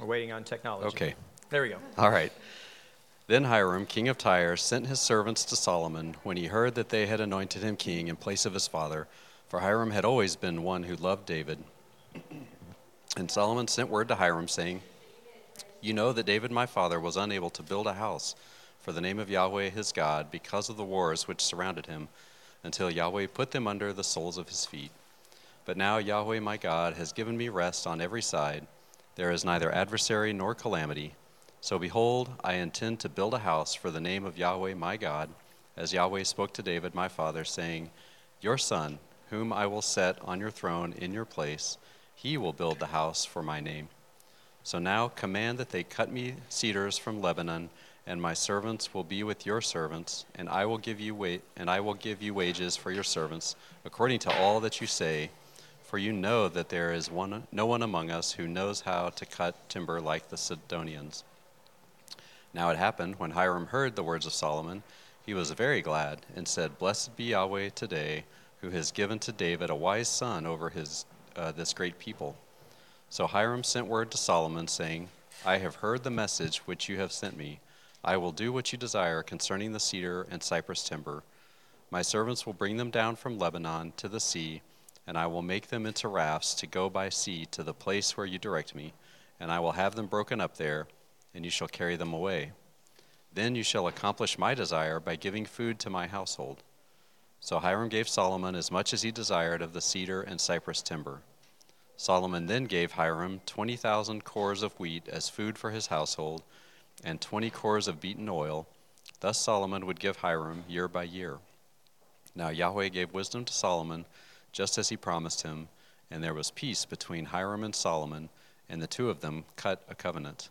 We're waiting on technology. Okay. There we go. All right. Then Hiram, king of Tyre, sent his servants to Solomon when he heard that they had anointed him king in place of his father, for Hiram had always been one who loved David. And Solomon sent word to Hiram, saying, "You know that David my father was unable to build a house for the name of Yahweh his God because of the wars which surrounded him, until Yahweh put them under the soles of his feet. But now Yahweh my God has given me rest on every side. There is neither adversary nor calamity. So behold, I intend to build a house for the name of Yahweh my God, as Yahweh spoke to David my father, saying, Your son, whom I will set on your throne in your place, he will build the house for my name. So now command that they cut me cedars from Lebanon, and my servants will be with your servants, and I will give you wages for your servants, according to all that you say. For you know that there is no one among us who knows how to cut timber like the Sidonians." Now it happened, when Hiram heard the words of Solomon, he was very glad, and said, "Blessed be Yahweh today, who has given to David a wise son over this great people." So Hiram sent word to Solomon, saying, "I have heard the message which you have sent me. I will do what you desire concerning the cedar and cypress timber. My servants will bring them down from Lebanon to the sea, and I will make them into rafts to go by sea to the place where you direct me, and I will have them broken up there, and you shall carry them away. Then you shall accomplish my desire by giving food to my household." So Hiram gave Solomon as much as he desired of the cedar and cypress timber. Solomon then gave Hiram 20,000 cores of wheat as food for his household, and 20 cores of beaten oil. Thus Solomon would give Hiram year by year. Now Yahweh gave wisdom to Solomon, just as he promised him, and there was peace between Hiram and Solomon, and the two of them cut a covenant.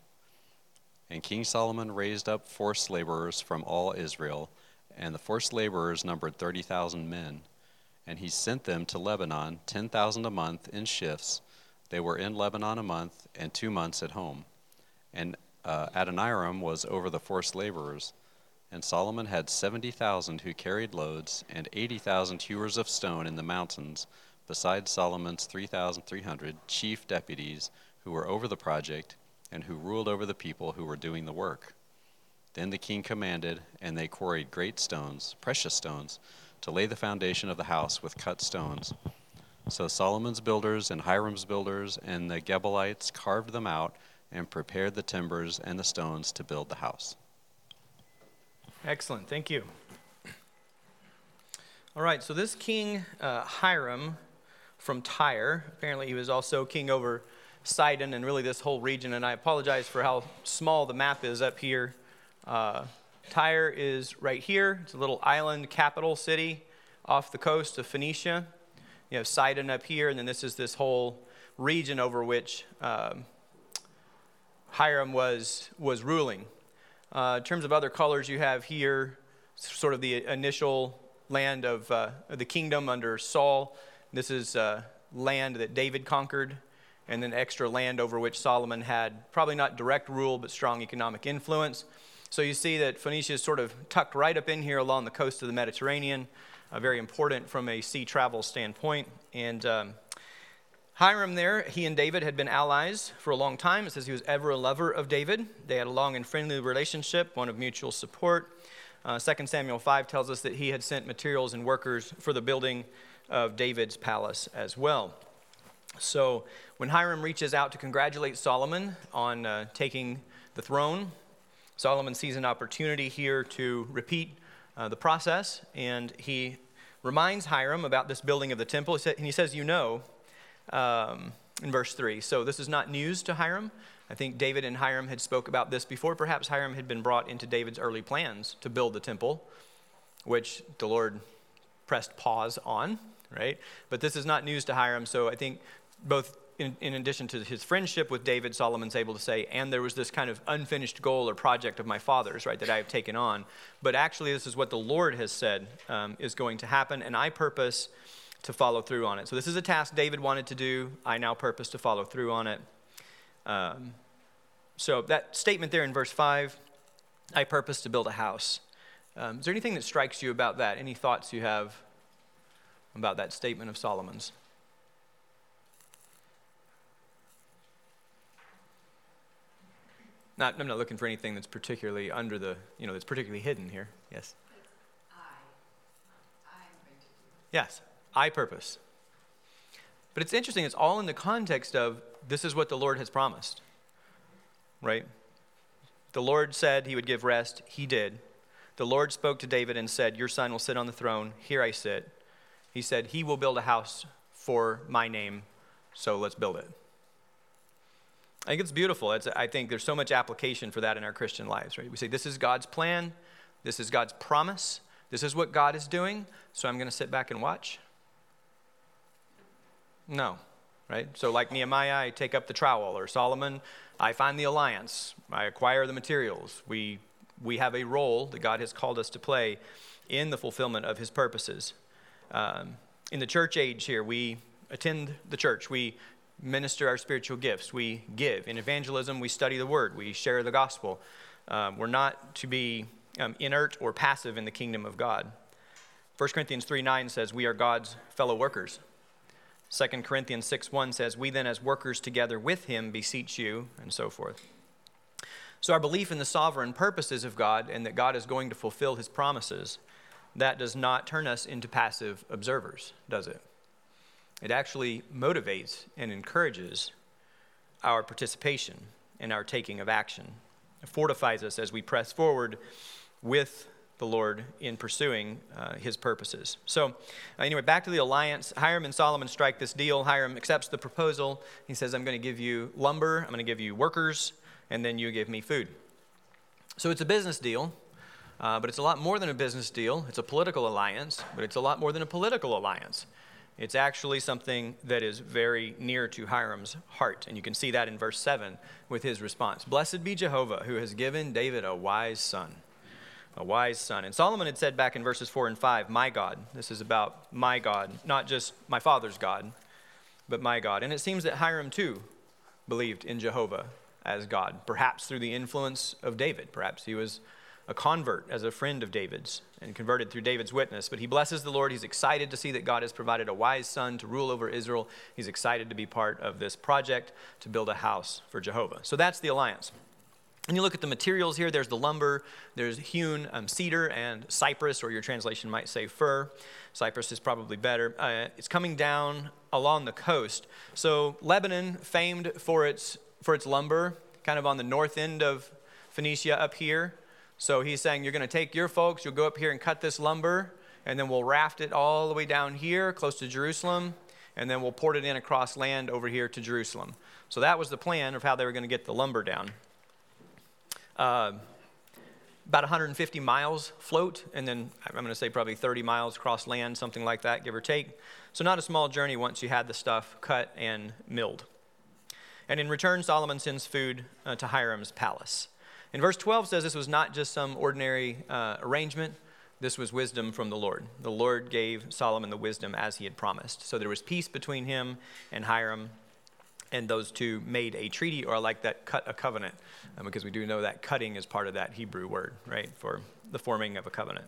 And King Solomon raised up forced laborers from all Israel, and the forced laborers numbered 30,000 men. And he sent them to Lebanon, 10,000 a month in shifts. They were in Lebanon a month, and 2 months at home. And Adoniram was over the forced laborers. And Solomon had 70,000 who carried loads, and 80,000 hewers of stone in the mountains, besides Solomon's 3,300 chief deputies who were over the project, and who ruled over the people who were doing the work. Then the king commanded, and they quarried great stones, precious stones, to lay the foundation of the house with cut stones. So Solomon's builders and Hiram's builders and the Gebalites carved them out and prepared the timbers and the stones to build the house. Excellent. Thank you. All right, so this king Hiram from Tyre, apparently he was also king over Sidon and really this whole region, and I apologize for how small the map is up here. Tyre is right here. It's a little island capital city off the coast of Phoenicia. You have Sidon up here, and then this whole region over which Hiram was ruling. In terms of other colors, you have here sort of the initial land of the kingdom under Saul. This is land that David conquered, and then extra land over which Solomon had probably not direct rule, but strong economic influence. So you see that Phoenicia is sort of tucked right up in here along the coast of the Mediterranean, very important from a sea travel standpoint. And Hiram there, he and David had been allies for a long time. It says he was ever a lover of David. They had a long and friendly relationship, one of mutual support. 2 Samuel 5 tells us that he had sent materials and workers for the building of David's palace as well. So when Hiram reaches out to congratulate Solomon on taking the throne, Solomon sees an opportunity here to repeat the process, and he reminds Hiram about this building of the temple. And he says, in verse 3. So this is not news to Hiram. I think David and Hiram had spoke about this before. Perhaps Hiram had been brought into David's early plans to build the temple, which the Lord pressed pause on, right? But this is not news to Hiram, so I think both in addition to his friendship with David, Solomon's able to say, and there was this kind of unfinished goal or project of my father's, right, that I have taken on. But actually, this is what the Lord has said is going to happen, and I purpose to follow through on it. So this is a task David wanted to do. I now purpose to follow through on it. So that statement there in verse 5, I purpose to build a house. Is there anything that strikes you about that? Any thoughts you have about that statement of Solomon's? I'm not looking for anything that's particularly under the, that's particularly hidden here. Yes. Yes, I purpose. But it's interesting, it's all in the context of this is what the Lord has promised, right? The Lord said he would give rest. He did. The Lord spoke to David and said, your son will sit on the throne. Here I sit. He said, he will build a house for my name, so let's build it. I think it's beautiful. I think there's so much application for that in our Christian lives, right? We say, this is God's plan. This is God's promise. This is what God is doing, so I'm going to sit back and watch. No, right? So like Nehemiah, I take up the trowel, or Solomon, I find the alliance. I acquire the materials. We have a role that God has called us to play in the fulfillment of his purposes. In the church age here, we attend the church. We minister our spiritual gifts. We give. In evangelism, we study the word. We share the gospel. We're not to be inert or passive in the kingdom of God. 1 Corinthians 3:9 says we are God's fellow workers. 2 Corinthians 6:1 says, we then as workers together with him beseech you, and so forth. So our belief in the sovereign purposes of God and that God is going to fulfill his promises, that does not turn us into passive observers, does it? It actually motivates and encourages our participation and our taking of action. It fortifies us as we press forward with the Lord in pursuing his purposes. So anyway, back to the alliance. Hiram and Solomon strike this deal. Hiram accepts the proposal. He says, I'm going to give you lumber, I'm going to give you workers, and then you give me food. So it's a business deal, but it's a lot more than a business deal. It's a political alliance, but it's a lot more than a political alliance. It's actually something that is very near to Hiram's heart, and you can see that in verse 7 with his response. Blessed be Jehovah, who has given David a wise son. A wise son. And Solomon had said back in verses 4 and 5, my God. This is about my God, not just my father's God, but my God. And it seems that Hiram too believed in Jehovah as God, perhaps through the influence of David. Perhaps he was a convert as a friend of David's and converted through David's witness. But he blesses the Lord. He's excited to see that God has provided a wise son to rule over Israel. He's excited to be part of this project to build a house for Jehovah. So that's the alliance. And you look at the materials here, there's the lumber, there's hewn cedar and cypress, or your translation might say fir. Cypress is probably better. It's coming down along the coast. So Lebanon, famed for its lumber, kind of on the north end of Phoenicia up here. So he's saying, you're going to take your folks, you'll go up here and cut this lumber, and then we'll raft it all the way down here, close to Jerusalem, and then we'll port it in across land over here to Jerusalem. So that was the plan of how they were going to get the lumber down. About 150 miles float, and then I'm going to say probably 30 miles across land, something like that, give or take. So not a small journey once you had the stuff cut and milled. And in return, Solomon sends food to Hiram's palace. And verse 12 says this was not just some ordinary arrangement. This was wisdom from the Lord. The Lord gave Solomon the wisdom as he had promised. So there was peace between him and Hiram, and those two made a treaty, or like that, cut a covenant, because we do know that cutting is part of that Hebrew word, right, for the forming of a covenant.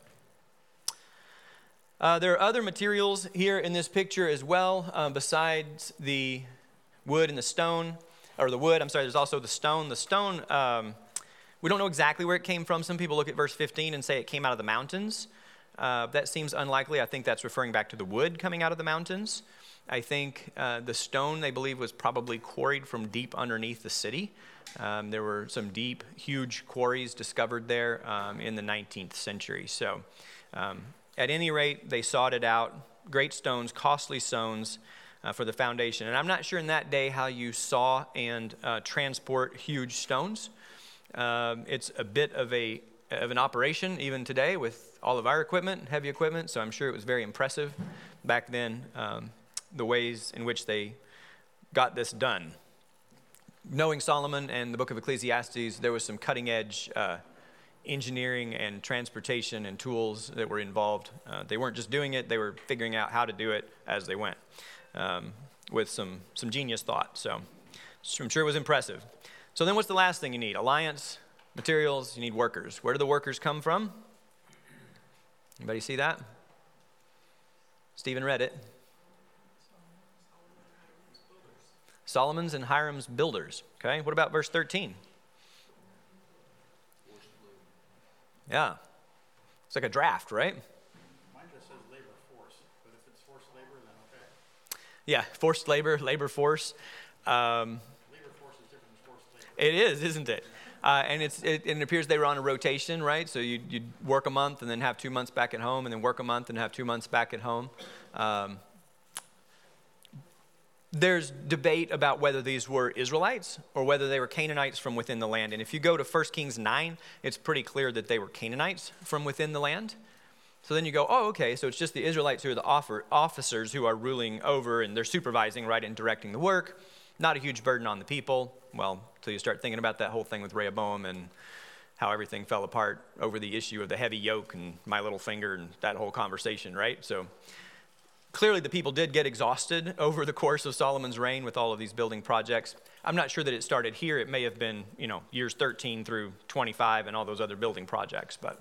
There are other materials here in this picture as well, besides the wood and the stone, or the wood, there's also the stone. The stone, we don't know exactly where it came from. Some people look at verse 15 and say it came out of the mountains. That seems unlikely. I think that's referring back to the wood coming out of the mountains. I think the stone, they believe, was probably quarried from deep underneath the city. There were some deep, huge quarries discovered there in the 19th century. So at any rate, they sought it out. Great stones, costly stones for the foundation. And I'm not sure in that day how you saw and transport huge stones. It's a bit of an operation even today with all of our equipment, heavy equipment. So I'm sure it was very impressive back then. The ways in which they got this done. Knowing Solomon and the book of Ecclesiastes, there was some cutting-edge engineering and transportation and tools that were involved. They weren't just doing it, they were figuring out how to do it as they went with some genius thought. So I'm sure it was impressive. So then what's the last thing you need? Alliance, materials, you need workers. Where do the workers come from? Anybody see that? Stephen read it. Solomon's and Hiram's builders. Okay, what about verse 13? Yeah. It's like a draft, right? Mine just says labor force, but if it's forced labor, then okay. Yeah, forced labor force. Labor force is different than forced labor. It is, isn't it? And it appears they were on a rotation, right? So you'd work a month and then have 2 months back at home, and then work a month and have 2 months back at home. There's debate about whether these were Israelites or whether they were Canaanites from within the land. And if you go to 1 Kings 9, it's pretty clear that they were Canaanites from within the land. So then you go, oh, okay, so it's just the Israelites who are the officers who are ruling over, and they're supervising, right, and directing the work. Not a huge burden on the people. Well, until you start thinking about that whole thing with Rehoboam and how everything fell apart over the issue of the heavy yoke and my little finger and that whole conversation, right? So clearly the people did get exhausted over the course of Solomon's reign with all of these building projects. I'm not sure that it started here. It may have been, years 13 through 25 and all those other building projects, but,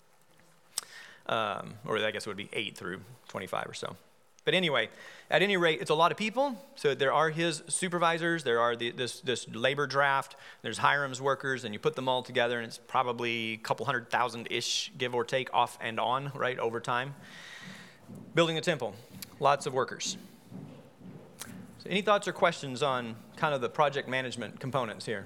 or I guess it would be 8 through 25 or so. But anyway, at any rate, it's a lot of people. So there are his supervisors, there are this labor draft, there's Hiram's workers, and you put them all together, and it's probably a couple 100,000-ish, give or take, off and on, right, over time. Building a temple, lots of workers. So any thoughts or questions on kind of the project management components here?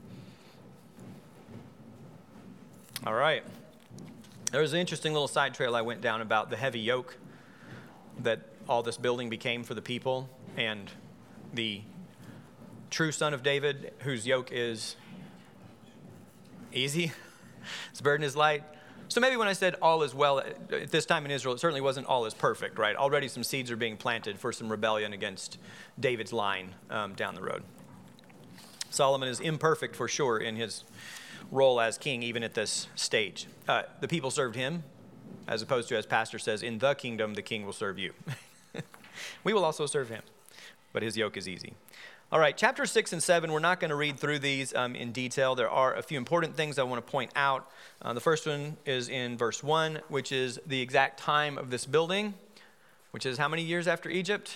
All right. There was an interesting little side trail I went down about the heavy yoke that all this building became for the people, and the true son of David, whose yoke is easy, his burden is light. So maybe when I said all is well, at this time in Israel, it certainly wasn't all is perfect, right? Already some seeds are being planted for some rebellion against David's line down the road. Solomon is imperfect for sure in his role as king, even at this stage. The people served him, as opposed to, as Pastor says, in the kingdom, the king will serve you. We will also serve him, but his yoke is easy. All right, chapter 6 and 7, we're not going to read through these in detail. There are a few important things I want to point out. The first one is in verse 1, which is the exact time of this building, which is how many years after Egypt?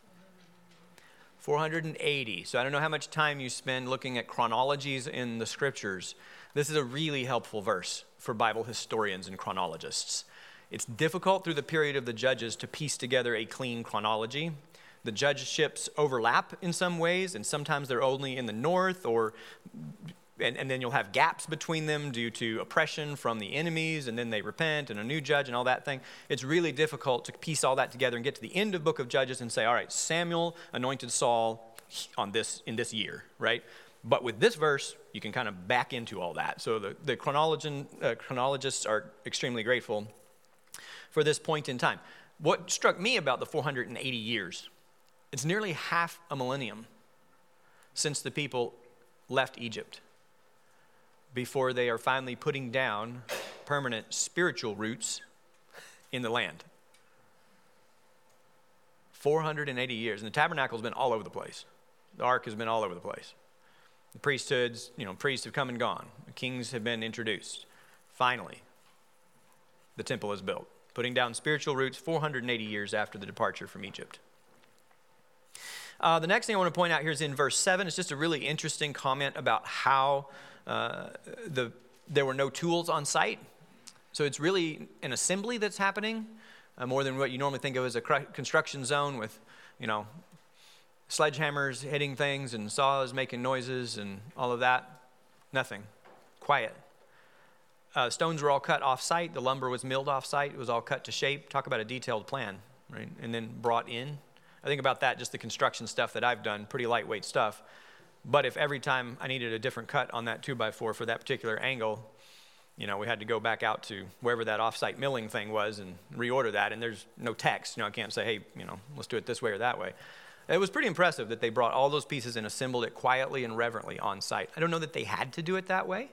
480. So I don't know how much time you spend looking at chronologies in the scriptures. This is a really helpful verse for Bible historians and chronologists. It's difficult through the period of the Judges to piece together a clean chronology. The judgeships overlap in some ways, and sometimes they're only in the north, and then you'll have gaps between them due to oppression from the enemies, and then they repent, and a new judge, and all that thing. It's really difficult to piece all that together and get to the end of book of Judges and say, all right, Samuel anointed Saul in this year, right? But with this verse, you can kind of back into all that. So the chronologists are extremely grateful for this point in time. What struck me about the 480 years, it's nearly half a millennium since the people left Egypt before they are finally putting down permanent spiritual roots in the land. 480 years. And the tabernacle's been all over the place. The ark has been all over the place. The priesthoods, priests have come and gone. The kings have been introduced. Finally, the temple is built, putting down spiritual roots 480 years after the departure from Egypt. The next thing I want to point out here is in verse 7. It's just a really interesting comment about how there were no tools on site. So it's really an assembly that's happening, more than what you normally think of as a construction zone with, sledgehammers hitting things and saws making noises and all of that. Nothing. Quiet. Stones were all cut off-site. The lumber was milled off-site. It was all cut to shape. Talk about a detailed plan, right? And then brought in. I think about that, just the construction stuff that I've done, pretty lightweight stuff. But if every time I needed a different cut on that 2x4 for that particular angle, we had to go back out to wherever that off-site milling thing was and reorder that. And there's no text. I can't say, hey, let's do it this way or that way. It was pretty impressive that they brought all those pieces and assembled it quietly and reverently on site. I don't know that they had to do it that way.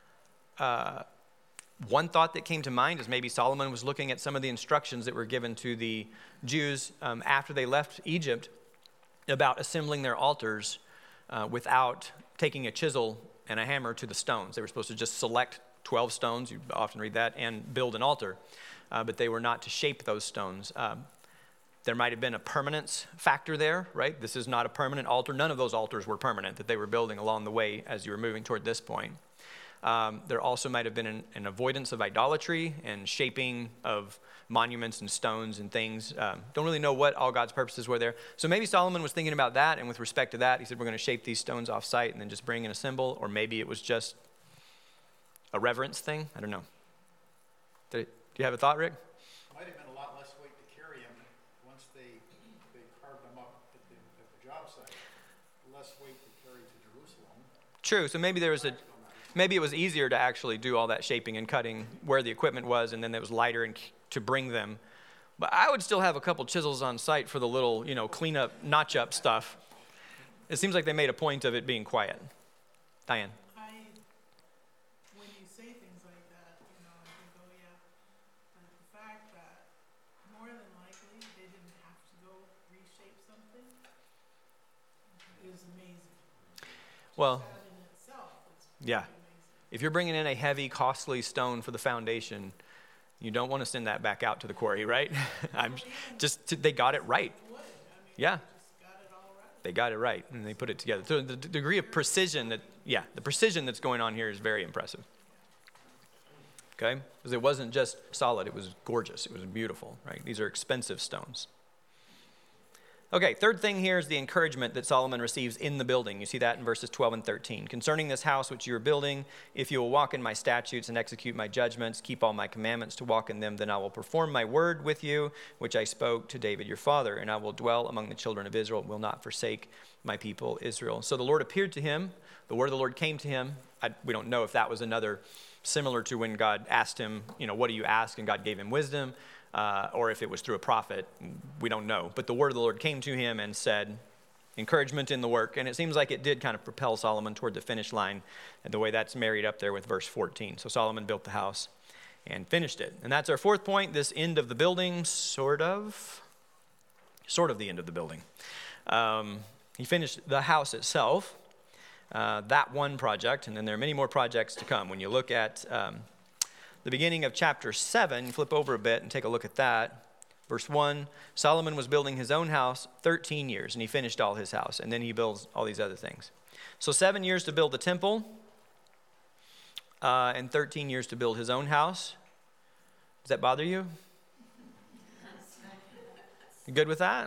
One thought that came to mind is maybe Solomon was looking at some of the instructions that were given to the Jews after they left Egypt about assembling their altars without taking a chisel and a hammer to the stones. They were supposed to just select 12 stones, you often read that, and build an altar, but they were not to shape those stones. There might have been a permanence factor there, right? This is not a permanent altar. None of those altars were permanent that they were building along the way as you were moving toward this point. There also might have been an avoidance of idolatry and shaping of monuments and stones and things. Don't really know what all God's purposes were there. So maybe Solomon was thinking about that, and with respect to that, he said, we're going to shape these stones off site and then just bring in a symbol. Or maybe it was just a reverence thing. I don't know. Do you have a thought, Rick? Might have been a lot less weight to carry them once they carved them up at the job site. Less weight to carry to Jerusalem. True. So maybe maybe it was easier to actually do all that shaping and cutting where the equipment was, and then it was lighter and to bring them. But I would still have a couple chisels on site for the little, clean up, notch up stuff. It seems like they made a point of it being quiet. Diane. When you say things like that, I think, oh yeah, but the fact that more than likely they didn't have to go reshape something is amazing. Well, That in itself is yeah. amazing. If you're bringing in a heavy, costly stone for the foundation, you don't want to send that back out to the quarry, right? They got it right. Yeah. Just got it all right. They got it right, and they put it together. So the degree of precision the precision that's going on here is very impressive. Okay? Because it wasn't just solid, it was gorgeous, it was beautiful, right? These are expensive stones. Okay, third thing here is the encouragement that Solomon receives in the building. You see that in verses 12 and 13. Concerning this house which you are building, if you will walk in my statutes and execute my judgments, keep all my commandments to walk in them, then I will perform my word with you, which I spoke to David your father, and I will dwell among the children of Israel, will not forsake my people Israel. So the Lord appeared to him. The word of the Lord came to him. We don't know if that was another similar to when God asked him, what do you ask? And God gave him wisdom. Or if it was through a prophet, we don't know. But the word of the Lord came to him and said, encouragement in the work. And it seems like it did kind of propel Solomon toward the finish line, and the way that's married up there with verse 14. So Solomon built the house and finished it. And that's our fourth point, this end of the building, sort of the end of the building. He finished the house itself, that one project, and then there are many more projects to come. When you look at the beginning of chapter 7, flip over a bit and take a look at that. Verse 1, Solomon was building his own house 13 years, and he finished all his house, and then he builds all these other things. So 7 years to build the temple, and 13 years to build his own house. Does that bother you? You good with that?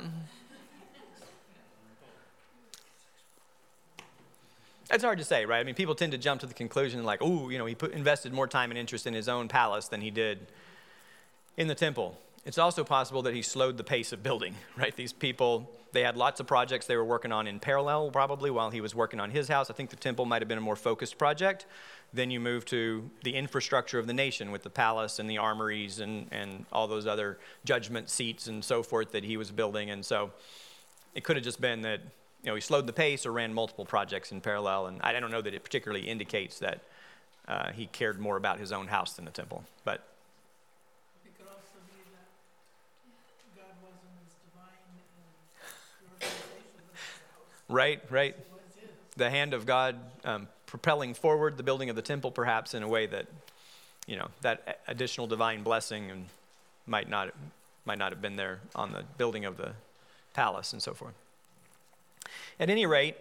It's hard to say, right? I mean, people tend to jump to the conclusion like, he invested more time and interest in his own palace than he did in the temple. It's also possible that he slowed the pace of building, right? These people, they had lots of projects they were working on in parallel probably while he was working on his house. I think the temple might have been a more focused project. Then you move to the infrastructure of the nation with the palace and the armories and all those other judgment seats and so forth that he was building. And so it could have just been that he slowed the pace or ran multiple projects in parallel, and I don't know that it particularly indicates that he cared more about his own house than the temple. But It could also be that God wasn't as divine in the organization of his house. right, It was his. the hand of God propelling forward the building of the temple, perhaps in a way that that additional divine blessing and might not have been there on the building of the palace and so forth. At any rate,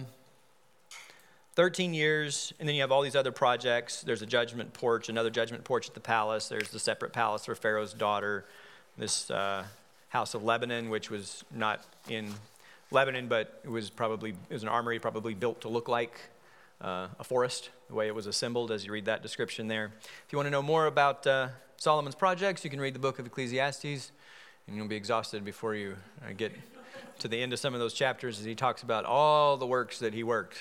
13 years, and then you have all these other projects. There's a judgment porch, another judgment porch at the palace. There's the separate palace for Pharaoh's daughter. This house of Lebanon, which was not in Lebanon, but it was an armory probably built to look like a forest, the way it was assembled as you read that description there. If you want to know more about Solomon's projects, you can read the book of Ecclesiastes, and you'll be exhausted before you get to the end of some of those chapters as he talks about all the works that he worked.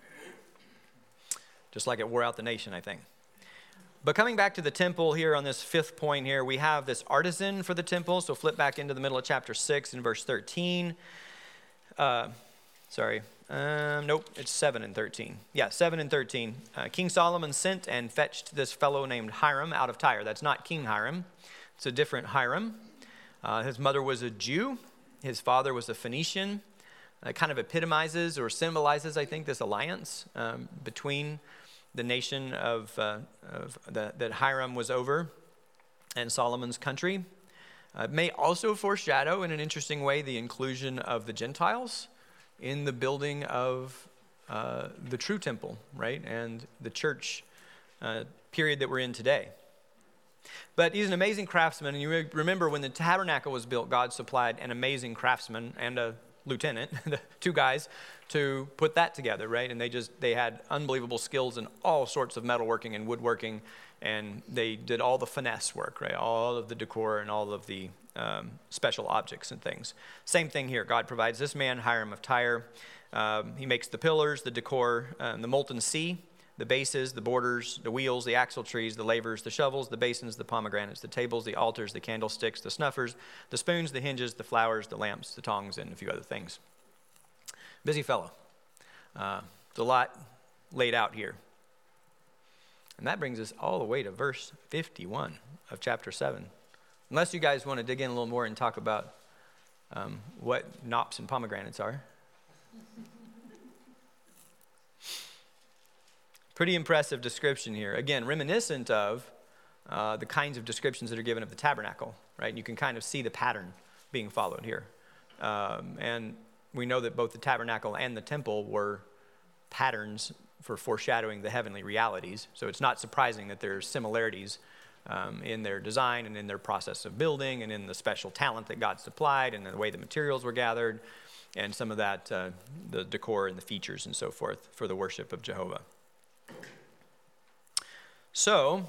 Just like it wore out the nation, I think. But coming back to the temple here on this fifth point here, we have this artisan for the temple. So flip back into the middle of chapter 6 and verse 13. Nope, it's 7 and 13. Yeah, 7 and 13. King Solomon sent and fetched this fellow named Hiram out of Tyre. That's not King Hiram. It's a different Hiram. His mother was a Jew. His father was a Phoenician. It kind of epitomizes or symbolizes, I think, this alliance between the nation that Hiram was over and Solomon's country. It may also foreshadow, in an interesting way, the inclusion of the Gentiles in the building of the true temple, right? And the church period that we're in today. But he's an amazing craftsman, and you remember when the tabernacle was built, God supplied an amazing craftsman and a lieutenant, the two guys, to put that together, right? And they had unbelievable skills in all sorts of metalworking and woodworking, and they did all the finesse work, right? All of the decor and all of the special objects and things. Same thing here. God provides this man, Hiram of Tyre. He makes the pillars, the decor, the molten sea, the bases, the borders, the wheels, the axle trees, the lavers, the shovels, the basins, the pomegranates, the tables, the altars, the candlesticks, the snuffers, the spoons, the hinges, the flowers, the lamps, the tongs, and a few other things. Busy fellow. There's a lot laid out here. And that brings us all the way to verse 51 of chapter 7. Unless you guys want to dig in a little more and talk about what knops and pomegranates are. Pretty impressive description here. Again, reminiscent of the kinds of descriptions that are given of the tabernacle, right? And you can kind of see the pattern being followed here. And we know that both the tabernacle and the temple were patterns for foreshadowing the heavenly realities. So it's not surprising that there's similarities in their design and in their process of building and in the special talent that God supplied and the way the materials were gathered and some of that, the decor and the features and so forth for the worship of Jehovah. So,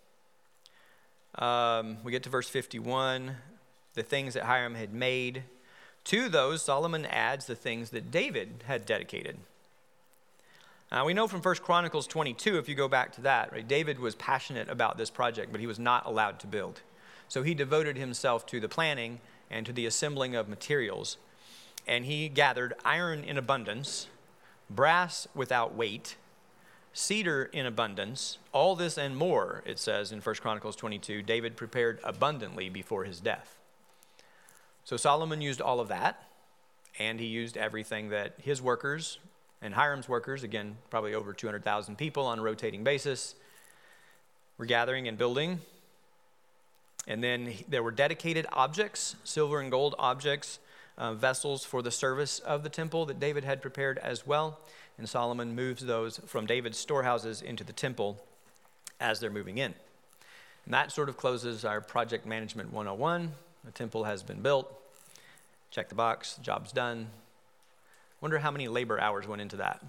we get to verse 51, the things that Hiram had made. To those, Solomon adds the things that David had dedicated. Now, we know from 1 Chronicles 22, if you go back to that, right, David was passionate about this project, but he was not allowed to build. So he devoted himself to the planning and to the assembling of materials. And he gathered iron in abundance, brass without weight, cedar in abundance, all this and more, it says in 1 Chronicles 22, David prepared abundantly before his death. So Solomon used all of that, and he used everything that his workers and Hiram's workers, again, probably over 200,000 people on a rotating basis, were gathering and building. And then there were dedicated objects, silver and gold objects, vessels for the service of the temple that David had prepared as well. And Solomon moves those from David's storehouses into the temple as they're moving in. And that sort of closes our Project Management 101. The temple has been built. Check the box, the job's done. Wonder how many labor hours went into that.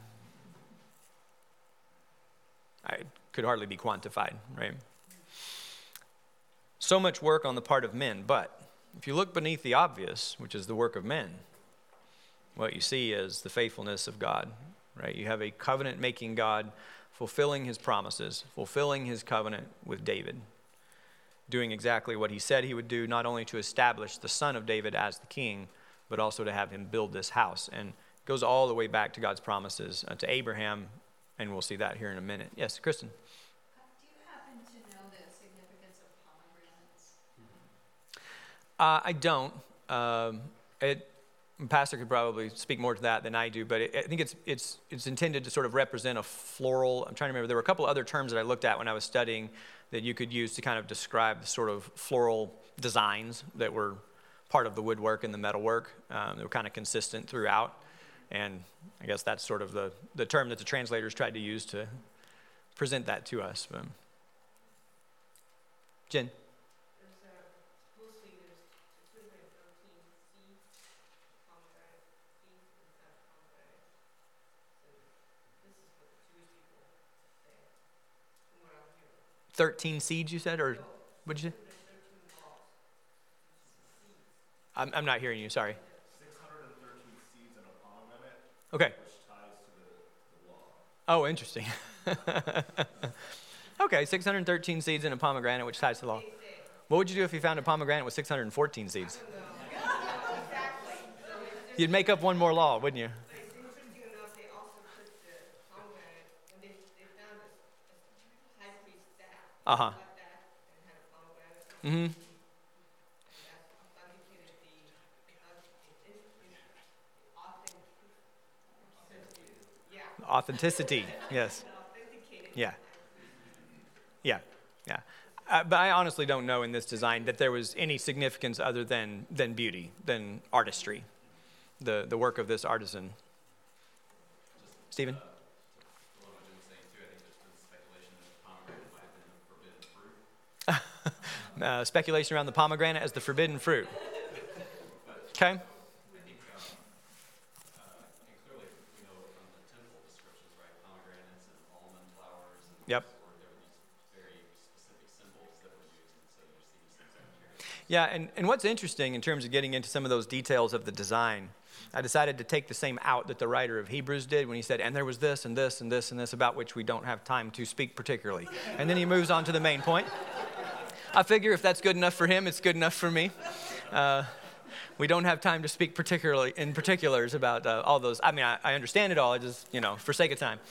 It could hardly be quantified, right? So much work on the part of men, but if you look beneath the obvious, which is the work of men, what you see is the faithfulness of God, right? You have a covenant-making God fulfilling his promises, fulfilling his covenant with David, doing exactly what he said he would do, not only to establish the son of David as the king, but also to have him build this house. And it goes all the way back to God's promises to Abraham, and we'll see that here in a minute. Yes, Kristen? Do you happen to know the significance of pomegranates? I don't. Pastor could probably speak more to that than I do, but I think it's intended to sort of represent a floral. I'm trying to remember. There were a couple other terms that I looked at when I was studying that you could use to kind of describe the sort of floral designs that were part of the woodwork and the metalwork. They were kind of consistent throughout, and I guess that's sort of the term that the translators tried to use to present that to us. Jen? There's 13 seeds, you said, or what did you say? I'm not hearing you, sorry. 613 seeds in a pomegranate, Okay. which ties to the law. Oh, interesting. Okay, 613 seeds in a pomegranate, which ties to the law. What would you do if you found a pomegranate with 614 seeds? You'd make up one more law, wouldn't you? Uh-huh. Mm-hmm. Authenticity, yes. Yeah. Yeah, yeah. But I honestly don't know in this design that there was any significance other than beauty, than artistry, the work of this artisan. Stephen? What Jim was saying too, I think there's been speculation that the pomegranate Speculation around the pomegranate as the forbidden fruit. Okay? And clearly, we know from the temple descriptions, right? Pomegranates and almond flowers. And Yep. there were these very specific symbols that were used, and so you see these things out here. Yeah, and what's interesting in terms of getting into some of those details of the design, I decided to take the same out that the writer of Hebrews did when he said, and there was this and this and this and this, about which we don't have time to speak particularly. And then he moves on to the main point. I figure if that's good enough for him, it's good enough for me. We don't have time to speak particularly in particulars about all those. I mean, I understand it all. I just, for sake of time.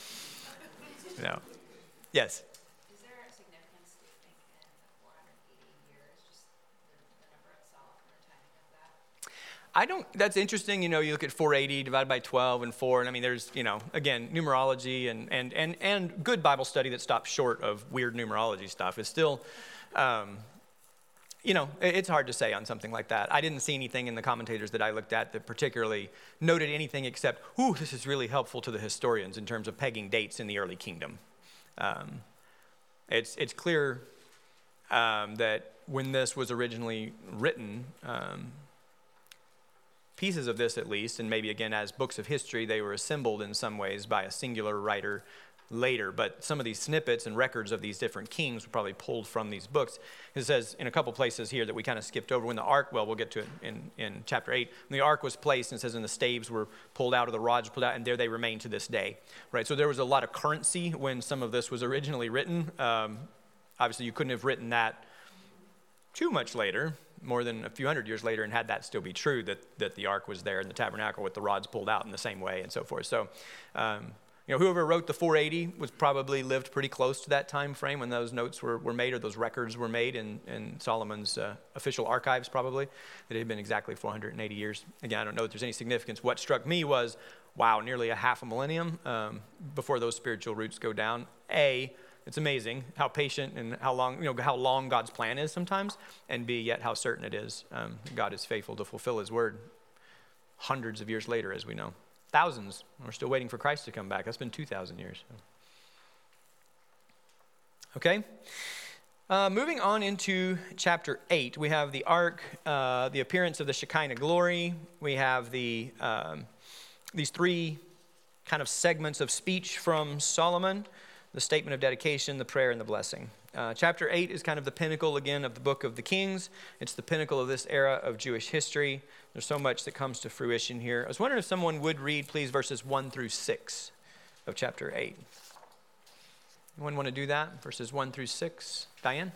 Yes. Is there a significance, do you think, in the 480 years, just the number itself and the timing of that? That's interesting. You look at 480 divided by 12 and 4. And I mean, there's, again, numerology and good Bible study that stops short of weird numerology stuff is still, it's hard to say on something like that. I didn't see anything in the commentators that I looked at that particularly noted anything except, this is really helpful to the historians in terms of pegging dates in the early kingdom. It's clear that when this was originally written, pieces of this at least, and maybe again as books of history, they were assembled in some ways by a singular writer later, but some of these snippets and records of these different kings were probably pulled from these books. It says in a couple places here that we kind of skipped over when the ark, we'll get to it in chapter 8, when the ark was placed, and it says, and the staves were pulled out, or the rods were pulled out, and there they remain to this day, right? So there was a lot of currency when some of this was originally written. Obviously, you couldn't have written that too much later, more than a few hundred years later, and had that still be true, that the ark was there in the tabernacle with the rods pulled out in the same way and so forth. So, whoever wrote the 480 was probably lived pretty close to that time frame when those notes were made, or those records were made in Solomon's official archives, probably. That it had been exactly 480 years. Again, I don't know that there's any significance. What struck me was, wow, nearly a half a millennium before those spiritual roots go down. It's amazing how patient and how long God's plan is sometimes, and B, yet how certain it is. God is faithful to fulfill his word hundreds of years later, as we know. Thousands. We're still waiting for Christ to come back. That's been 2,000 years. Okay. Moving on into chapter 8, we have the ark, the appearance of the Shekinah glory. We have these three kind of segments of speech from Solomon: the statement of dedication, the prayer, and the blessing. Chapter 8 is kind of the pinnacle, again, of the book of the Kings. It's the pinnacle of this era of Jewish history. There's so much that comes to fruition here. I was wondering if someone would read, please, verses 1 through 6 of chapter 8. Anyone want to do that? Verses 1 through 6. Diane?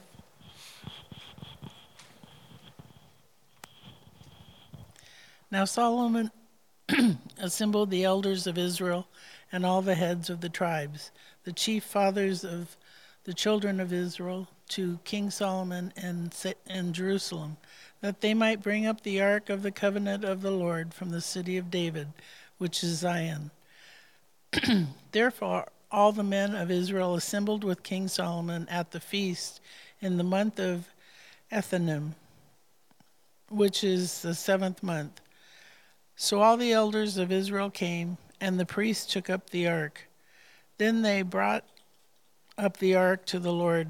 Now Solomon assembled the elders of Israel and all the heads of the tribes, the chief fathers of the children of Israel, to King Solomon in Jerusalem, that they might bring up the ark of the covenant of the Lord from the city of David, which is Zion. Therefore all the men of Israel assembled with King Solomon at the feast in the month of Ethanim, which is the 7th month. So all the elders of Israel came, and the priests took up the ark. Then they brought up the ark to the Lord,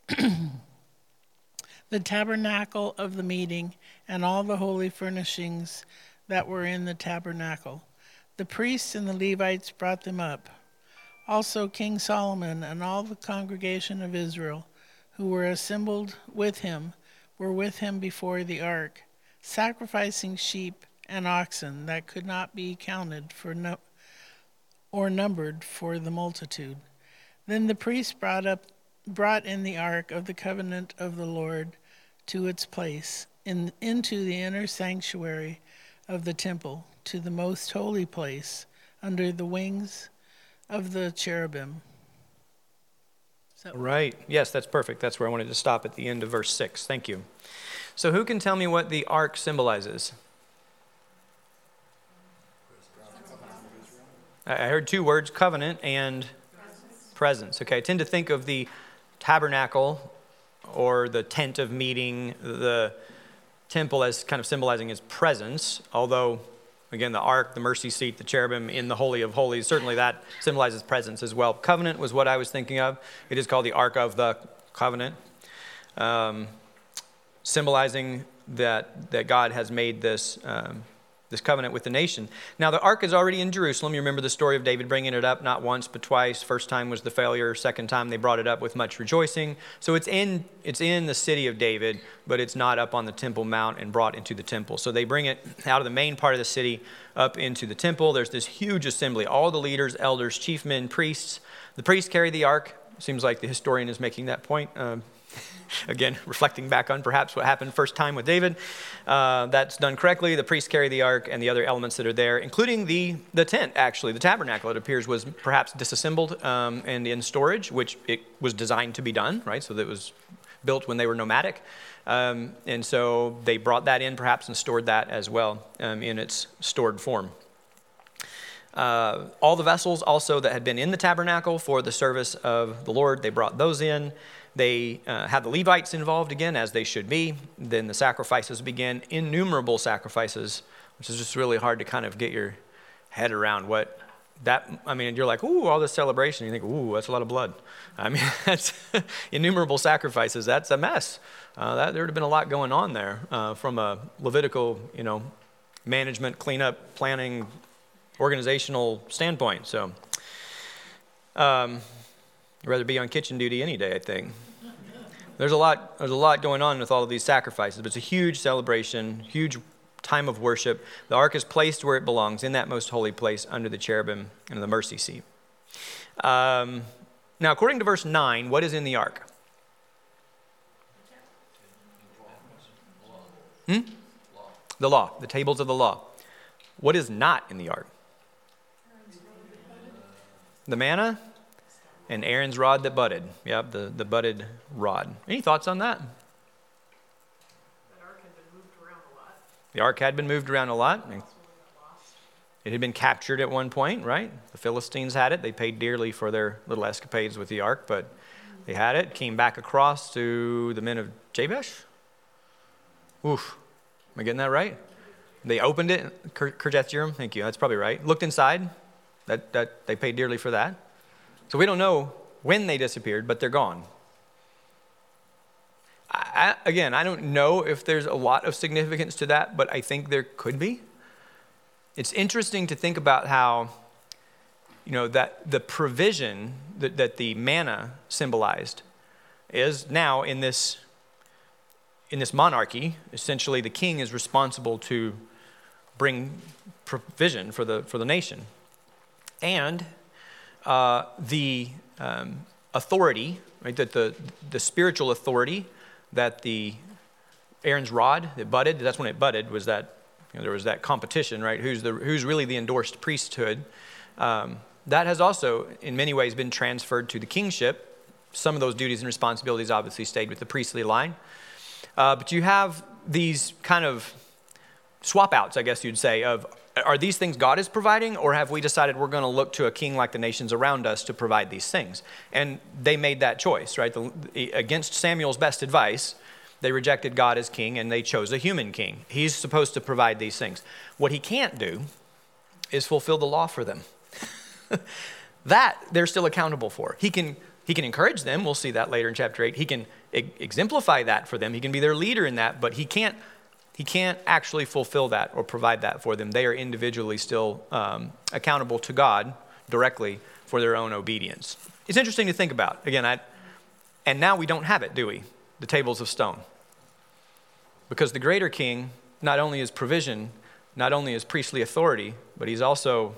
the tabernacle of the meeting, and all the holy furnishings that were in the tabernacle. The priests and the Levites brought them up. Also King Solomon and all the congregation of Israel who were assembled with him were with him before the ark, sacrificing sheep and oxen that could not be counted or numbered for the multitude. Then the priests brought in the ark of the covenant of the Lord to its place, into the inner sanctuary of the temple, to the most holy place, under the wings of the cherubim. Right. Yes, that's perfect. That's where I wanted to stop at the end of verse 6. Thank you. So who can tell me what the ark symbolizes? I heard two words, covenant and presence. Okay, I tend to think of the tabernacle or the tent of meeting, the temple, as kind of symbolizing his presence, although, again, the ark, the mercy seat, the cherubim in the Holy of Holies, certainly that symbolizes presence as well. Covenant was what I was thinking of. It is called the Ark of the Covenant. symbolizing that God has made this this covenant with the nation. Now, the ark is already in Jerusalem. You remember the story of David bringing it up not once but twice. First time was the failure. Second time they brought it up with much rejoicing. So it's in the city of David, but it's not up on the Temple Mount and brought into the temple. So they bring it out of the main part of the city up into the temple. There's this huge assembly, all the leaders, elders, chief men, priests. The priests carry the ark. Seems like the historian is making that point. Again, reflecting back on perhaps what happened first time with David. That's done correctly. The priests carry the ark and the other elements that are there, including the tent, actually. The tabernacle, it appears, was perhaps disassembled and in storage, which it was designed to be done, right? So that it was built when they were nomadic. And so they brought that in perhaps and stored that as well in its stored form. All the vessels also that had been in the tabernacle for the service of the Lord, they brought those in. They had the Levites involved again, as they should be. Then the sacrifices began, innumerable sacrifices, which is just really hard to kind of get your head around what that, I mean, you're like, ooh, all this celebration. You think, ooh, that's a lot of blood. I mean, that's innumerable sacrifices. That's a mess. There would have been a lot going on there from a Levitical, management, cleanup, planning, organizational standpoint. So, I'd rather be on kitchen duty any day, I think. There's a lot going on with all of these sacrifices, but it's a huge celebration, huge time of worship. The ark is placed where it belongs, in that most holy place under the cherubim and the mercy seat. Now, according to verse 9, what is in the ark? The law, the tables of the law. What is not in the ark? The manna and Aaron's rod that budded. Yep, the budded rod. Any thoughts on that? That ark had been moved around a lot. The ark had been moved around a lot. That's when it got lost. It had been captured at one point, right? The Philistines had it. They paid dearly for their little escapades with the ark, but they had it. Came back across to the men of Jabesh. Oof. Am I getting that right? They opened it. Kirjath Jearim, thank you. That's probably right. Looked inside. That they paid dearly for that. So we don't know when they disappeared, but they're gone. I don't know if there's a lot of significance to that, but I think there could be. It's interesting to think about how, that the provision that the manna symbolized is now in this monarchy. Essentially, the king is responsible to bring provision for the nation. And the authority, right? That the spiritual authority that the Aaron's rod that budded. That's when it budded. Was that there was that competition, right? Who's really the endorsed priesthood? That has also, in many ways, been transferred to the kingship. Some of those duties and responsibilities obviously stayed with the priestly line, but you have these kind of swap outs, I guess you'd say, of are these things God is providing, or have we decided we're going to look to a king like the nations around us to provide these things? And they made that choice, right? Against Samuel's best advice, they rejected God as king and they chose a human king. He's supposed to provide these things. What he can't do is fulfill the law for them. That they're still accountable for. He can encourage them. We'll see that later in chapter 8. He can exemplify that for them. He can be their leader in that, but he can't actually fulfill that or provide that for them. They are individually still accountable to God directly for their own obedience. It's interesting to think about. Again, and now we don't have it, do we? The tables of stone. Because the greater king not only is provision, not only is priestly authority, but he's also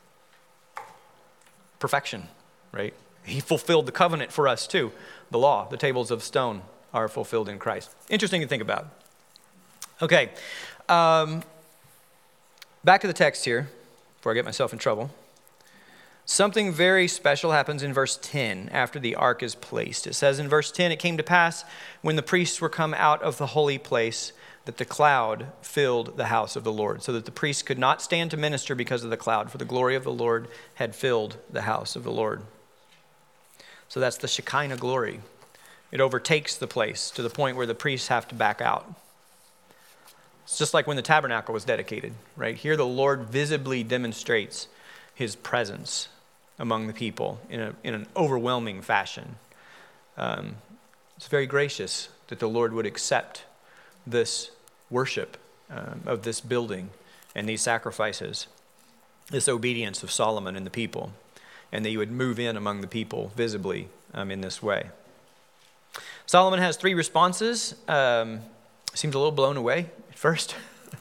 perfection, right? He fulfilled the covenant for us too. The law, the tables of stone are fulfilled in Christ. Interesting to think about. Okay, back to the text here, before I get myself in trouble. Something very special happens in verse 10 after the ark is placed. It says in verse 10, it came to pass when the priests were come out of the holy place that the cloud filled the house of the Lord, so that the priests could not stand to minister because of the cloud, for the glory of the Lord had filled the house of the Lord. So that's the Shekinah glory. It overtakes the place to the point where the priests have to back out. It's just like when the tabernacle was dedicated, right? Here the Lord visibly demonstrates his presence among the people in an overwhelming fashion. It's very gracious that the Lord would accept this worship of this building and these sacrifices, this obedience of Solomon and the people, and that you would move in among the people visibly in this way. Solomon has 3 responses. Seems a little blown away at first.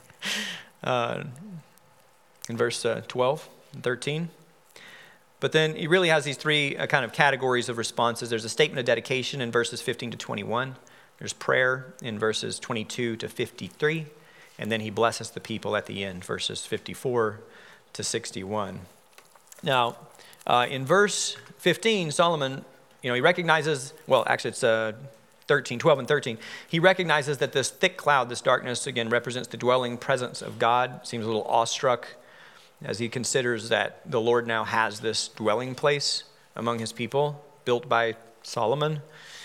In verse 12 and 13. But then he really has these 3 kind of categories of responses. There's a statement of dedication in verses 15 to 21. There's prayer in verses 22 to 53. And then he blesses the people at the end, verses 54 to 61. Now, in verse 15, Solomon, he recognizes, well, actually it's 12 and 13. He recognizes that this thick cloud, this darkness, again, represents the dwelling presence of God. Seems a little awestruck as he considers that the Lord now has this dwelling place among his people, built by Solomon.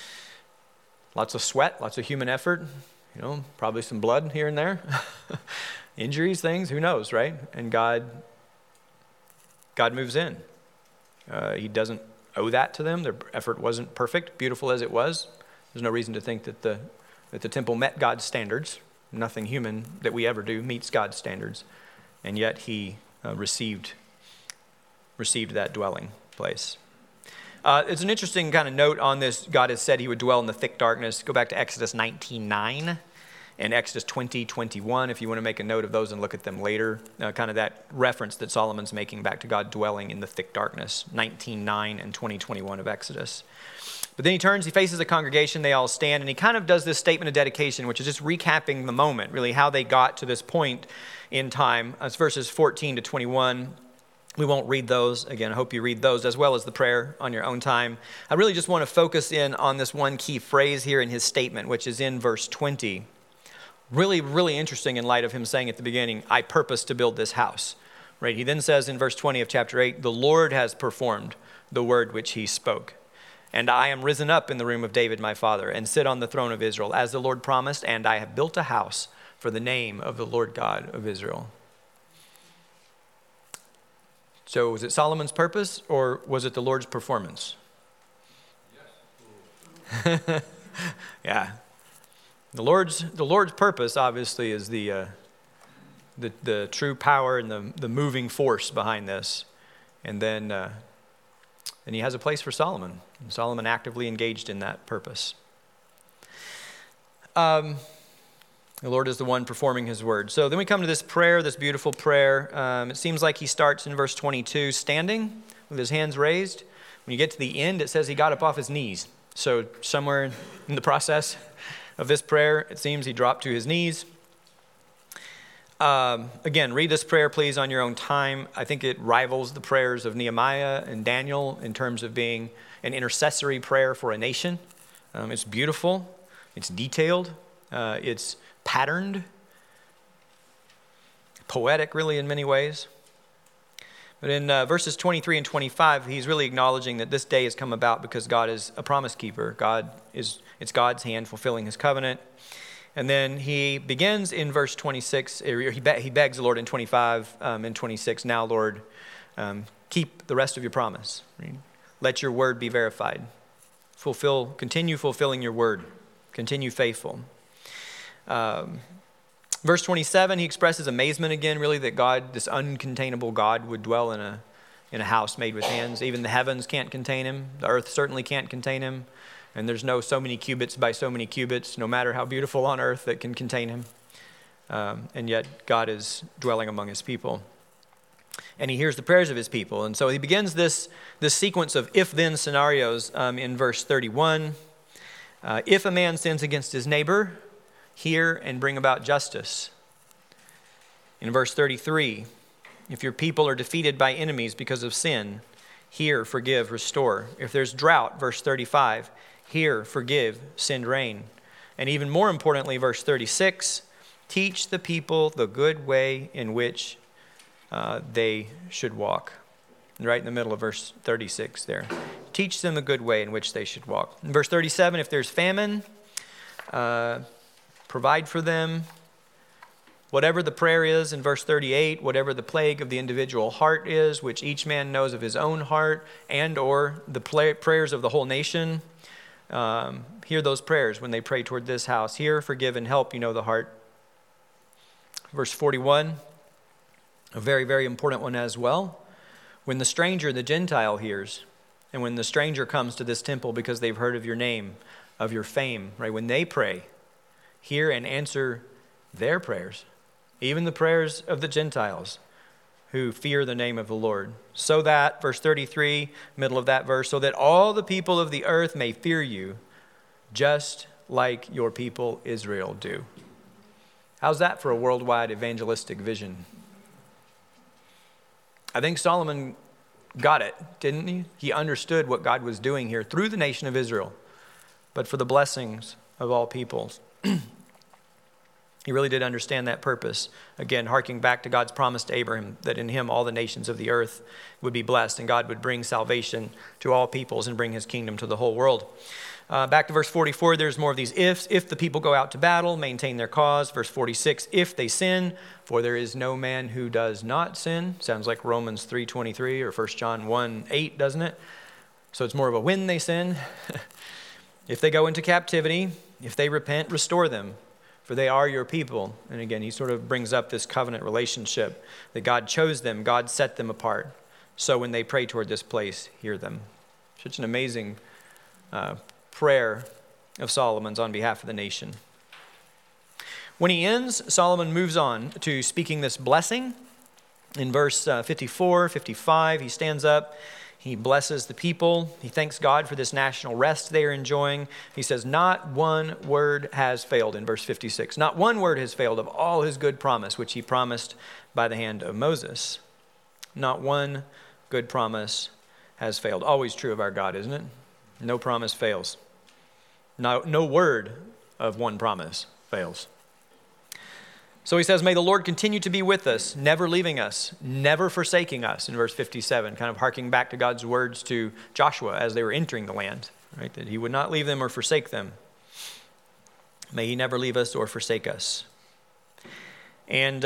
Lots of sweat, lots of human effort, probably some blood here and there. Injuries, things, who knows, right? And God moves in. He doesn't owe that to them. Their effort wasn't perfect, beautiful as it was. There's no reason to think that the temple met God's standards. Nothing human that we ever do meets God's standards. And yet he received that dwelling place. It's an interesting kind of note on this. God has said he would dwell in the thick darkness. Go back to Exodus 19:9 and Exodus 20:21 if you want to make a note of those and look at them later. Kind of that reference that Solomon's making back to God dwelling in the thick darkness, 19:9 and 20:21 of Exodus. But then he turns, he faces the congregation, they all stand, and he kind of does this statement of dedication, which is just recapping the moment, really how they got to this point in time. It's verses 14 to 21. We won't read those. Again, I hope you read those as well as the prayer on your own time. I really just want to focus in on this one key phrase here in his statement, which is in verse 20. Really, really interesting in light of him saying at the beginning, I purpose to build this house. Right? He then says in verse 20 of chapter 8, the Lord has performed the word which he spoke. And I am risen up in the room of David my father, and sit on the throne of Israel, as the Lord promised, and I have built a house for the name of the Lord God of Israel. So was it Solomon's purpose, or was it the Lord's performance? Yes. Yeah. The Lord's purpose, obviously, is the true power and the moving force behind this. And then he has a place for Solomon. And Solomon actively engaged in that purpose. The Lord is the one performing his word. So then we come to this prayer, this beautiful prayer. It seems like he starts in verse 22, standing with his hands raised. When you get to the end, it says he got up off his knees. So somewhere in the process of this prayer, it seems he dropped to his knees. Again, read this prayer, please, on your own time. I think it rivals the prayers of Nehemiah and Daniel in terms of being an intercessory prayer for a nation. It's beautiful. It's detailed. It's patterned. Poetic, really, in many ways. But in verses 23 and 25, he's really acknowledging that this day has come about because God is a promise keeper. It's God's hand fulfilling his covenant. And then he begins in verse 26, he begs the Lord in 25 and 26, now, Lord, keep the rest of your promise. Let your word be verified. Continue fulfilling your word. Continue faithful. Verse 27, he expresses amazement again, really, that God, this uncontainable God, would dwell in a house made with hands. Even the heavens can't contain him. The earth certainly can't contain him. And there's no so many cubits by so many cubits, no matter how beautiful on earth, that can contain him. And yet God is dwelling among his people. And he hears the prayers of his people. And so he begins this sequence of if-then scenarios in verse 31. If a man sins against his neighbor, hear and bring about justice. In verse 33, if your people are defeated by enemies because of sin, hear, forgive, restore. If there's drought, verse 35, hear, forgive, send rain. And even more importantly, verse 36, teach the people the good way in which they should walk. And right in the middle of verse 36 there. Teach them the good way in which they should walk. In verse 37, if there's famine, provide for them. Whatever the prayer is in verse 38, whatever the plague of the individual heart is, which each man knows of his own heart, and or the prayers of the whole nation, Hear those prayers when they pray toward this house. Hear, forgive, and help. You know the heart. Verse 41, a very, very important one as well. When the stranger, the Gentile, hears, and when the stranger comes to this temple because they've heard of your name, of your fame, right? When they pray, hear and answer their prayers, even the prayers of the Gentiles who fear the name of the Lord. So that, verse 33, middle of that verse, so that all the people of the earth may fear you, just like your people Israel do. How's that for a worldwide evangelistic vision? I think Solomon got it, didn't he? He understood what God was doing here through the nation of Israel, but for the blessings of all peoples. He really did understand that purpose. Again, harking back to God's promise to Abraham that in him all the nations of the earth would be blessed and God would bring salvation to all peoples and bring his kingdom to the whole world. Back to verse 44, there's more of these ifs. If the people go out to battle, maintain their cause. Verse 46, if they sin, for there is no man who does not sin. Sounds like Romans 3:23 or 1 John 1:8, doesn't it? So it's more of a when they sin. If they go into captivity, if they repent, restore them, for they are your people. And again, he sort of brings up this covenant relationship that God chose them, God set them apart. So when they pray toward this place, hear them. Such an amazing prayer of Solomon's on behalf of the nation. When he ends, Solomon moves on to speaking this blessing. In verse 54, 55, he stands up. He blesses the people. He thanks God for this national rest they are enjoying. He says, not one word has failed in verse 56. Not one word has failed of all his good promise, which he promised by the hand of Moses. Not one good promise has failed. Always true of our God, isn't it? No promise fails. No word of one promise fails. So he says, may the Lord continue to be with us, never leaving us, never forsaking us, in verse 57, kind of harking back to God's words to Joshua as they were entering the land, right? That he would not leave them or forsake them. May he never leave us or forsake us. And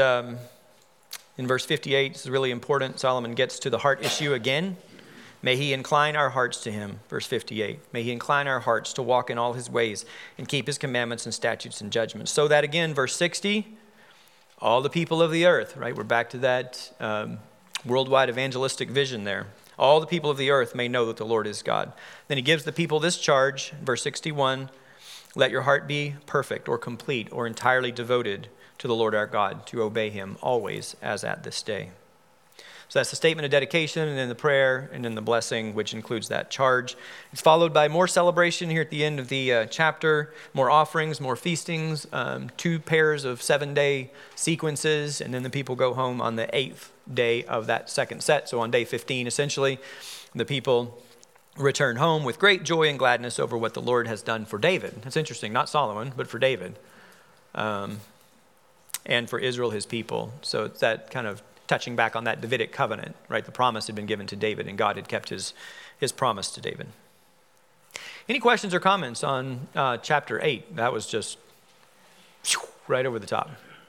in verse 58, this is really important. Solomon gets to the heart issue again. May he incline our hearts to him, verse 58. May he incline our hearts to walk in all his ways and keep his commandments and statutes and judgments. So that again, verse 60, all the people of the earth, right? We're back to that worldwide evangelistic vision there. All the people of the earth may know that the Lord is God. Then he gives the people this charge, verse 61, let your heart be perfect or complete or entirely devoted to the Lord our God, to obey him always as at this day. So that's the statement of dedication, and then the prayer, and then the blessing, which includes that charge. It's followed by more celebration here at the end of the chapter, more offerings, more feastings, 2 pairs of 7-day sequences, and then the people go home on the 8th day of that second set. So on day 15, essentially, the people return home with great joy and gladness over what the Lord has done for David. That's interesting, not Solomon, but for David, and for Israel, his people. So it's that kind of touching back on that Davidic covenant, right? The promise had been given to David, and God had kept his promise to David. Any questions or comments on chapter 8? That was just right over the top.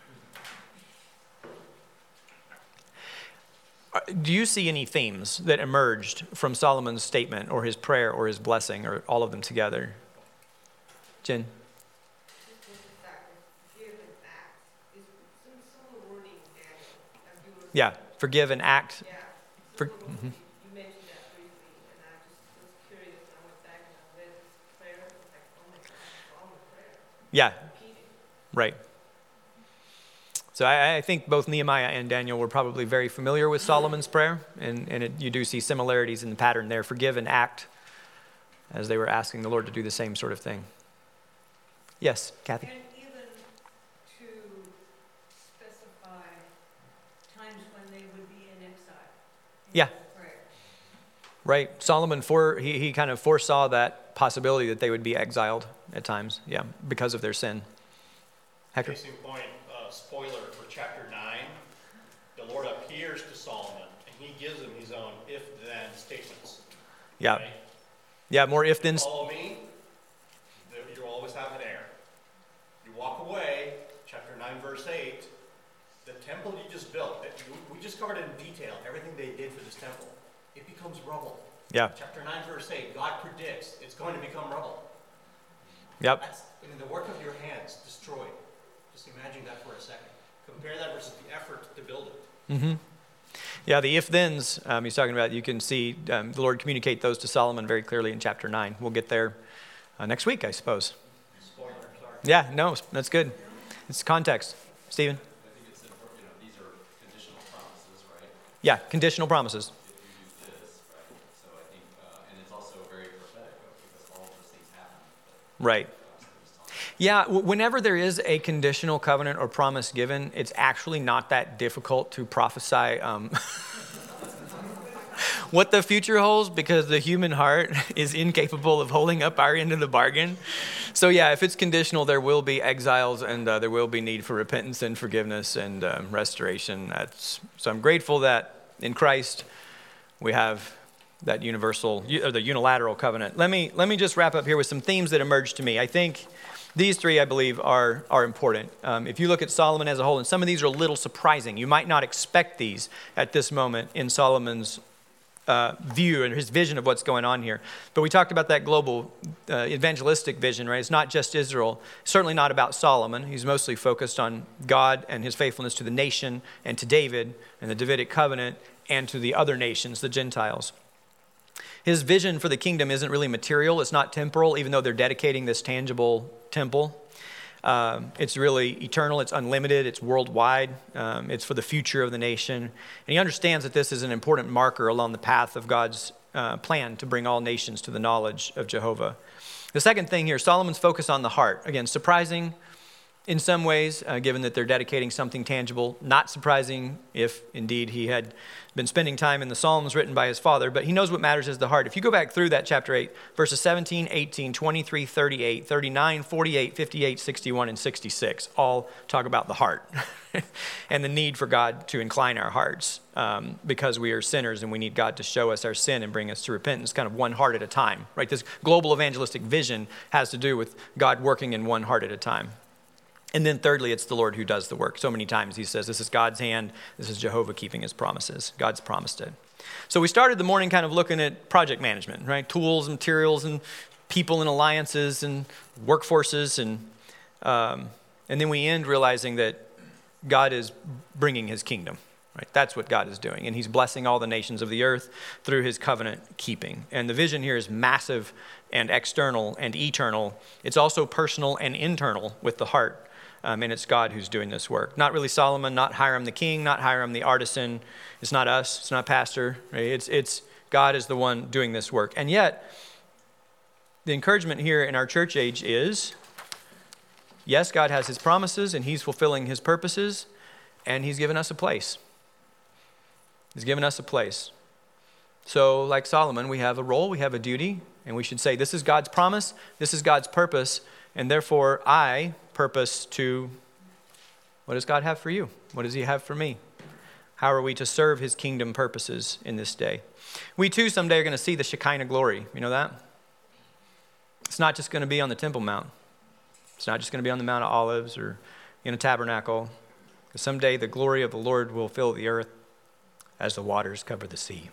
Do you see any themes that emerged from Solomon's statement or his prayer or his blessing or all of them together? Jen? Yeah, forgive and act. Yeah. For, You mentioned that briefly, and I just was curious. I went back and I read this prayer. I was like, oh my God, it's all the prayer. yeah, Repeating. right. So I think both Nehemiah and Daniel were probably very familiar with Solomon's prayer, and you do see similarities in the pattern there, forgive and act, as they were asking the Lord to do the same sort of thing. Yes, Kathy? And even to specify times when they would be in exile. Yeah. Prayer. Right. Solomon, he kind of foresaw that possibility that they would be exiled at times, yeah, because of their sin. Hector? Case in point, spoiler for chapter 9, the Lord appears to Solomon, and he gives him his own if-then statements. Yeah. Right? Yeah, more if-then. Follow me, you'll always have an heir. You walk away, chapter 9, verse 8, the temple you just built, we just covered in detail everything they did for this temple. It becomes rubble. Yeah. Chapter 9, verse 8, God predicts it's going to become rubble. Yep. I mean, the work of your hands destroyed. Just imagine that for a second. Compare that versus the effort to build it. Mm-hmm. Yeah, the if-thens he's talking about, you can see the Lord communicate those to Solomon very clearly in chapter 9. We'll get there next week, I suppose. Spoiler, sorry. Yeah, no, that's good. It's context. Stephen? I think it's important, these are conditional promises, right? Yeah, conditional promises. If you do this, right? So I think, and it's also very prophetic because all of those things happen. Right. Yeah, whenever there is a conditional covenant or promise given, it's actually not that difficult to prophesy what the future holds, because the human heart is incapable of holding up our end of the bargain. So yeah, if it's conditional, there will be exiles and there will be need for repentance and forgiveness and restoration. So I'm grateful that in Christ we have that universal, or the unilateral covenant. Let me just wrap up here with some themes that emerged to me. I think these three, I believe, are important. If you look at Solomon as a whole, and some of these are a little surprising. You might not expect these at this moment in Solomon's view and his vision of what's going on here. But we talked about that global evangelistic vision, right? It's not just Israel. Certainly not about Solomon. He's mostly focused on God and his faithfulness to the nation and to David and the Davidic covenant and to the other nations, the Gentiles. His vision for the kingdom isn't really material. It's not temporal, even though they're dedicating this tangible temple. It's really eternal. It's unlimited. It's worldwide. It's for the future of the nation. And he understands that this is an important marker along the path of God's plan to bring all nations to the knowledge of Jehovah. The second thing here, Solomon's focus on the heart. Again, surprising in some ways, given that they're dedicating something tangible. Not surprising if indeed he had been spending time in the Psalms written by his father, but he knows what matters is the heart. If you go back through that chapter 8, verses 17, 18, 23, 38, 39, 48, 58, 61, and 66, all talk about the heart and the need for God to incline our hearts because we are sinners and we need God to show us our sin and bring us to repentance, kind of one heart at a time, right? This global evangelistic vision has to do with God working in one heart at a time. And then thirdly, it's the Lord who does the work. So many times he says, this is God's hand. This is Jehovah keeping his promises. God's promised it. So we started the morning kind of looking at project management, right? Tools, materials, and people and alliances and workforces. And then we end realizing that God is bringing his kingdom, right? That's what God is doing. And he's blessing all the nations of the earth through his covenant keeping. And the vision here is massive and external and eternal. It's also personal and internal with the heart. And it's God who's doing this work. Not really Solomon, not Hiram the king, not Hiram the artisan. It's not us, it's not pastor. Right? It's God is the one doing this work. And yet, the encouragement here in our church age is, yes, God has his promises and he's fulfilling his purposes, and he's given us a place. He's given us a place. So like Solomon, we have a role, we have a duty, and we should say, this is God's promise, this is God's purpose, and therefore I purpose to, what does God have for you? What does he have for me? How are we to serve his kingdom purposes in this day? We too someday are going to see the Shekinah glory. You know that? It's not just going to be on the Temple Mount. It's not just going to be on the Mount of Olives or in a tabernacle. Because someday the glory of the Lord will fill the earth as the waters cover the sea.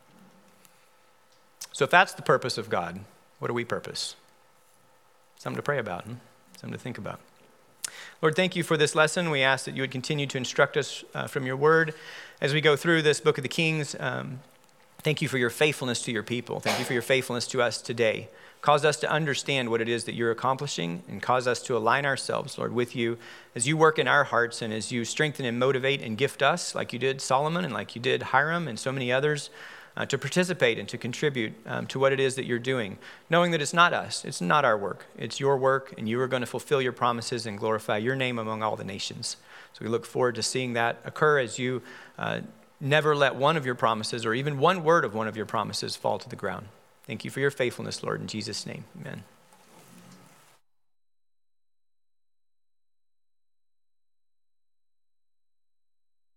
So if that's the purpose of God, what do we purpose? Something to pray about, something to think about. Lord, thank you for this lesson. We ask that you would continue to instruct us from your word as we go through this book of the Kings. Thank you for your faithfulness to your people. Thank you for your faithfulness to us today. Cause us to understand what it is that you're accomplishing, and cause us to align ourselves, Lord, with you as you work in our hearts and as you strengthen and motivate and gift us, like you did Solomon and like you did Hiram and so many others, to participate and to contribute to what it is that you're doing, knowing that it's not us, it's not our work, it's your work, and you are going to fulfill your promises and glorify your name among all the nations. So we look forward to seeing that occur as you never let one of your promises or even one word of one of your promises fall to the ground. Thank you for your faithfulness, Lord, in Jesus' name, amen.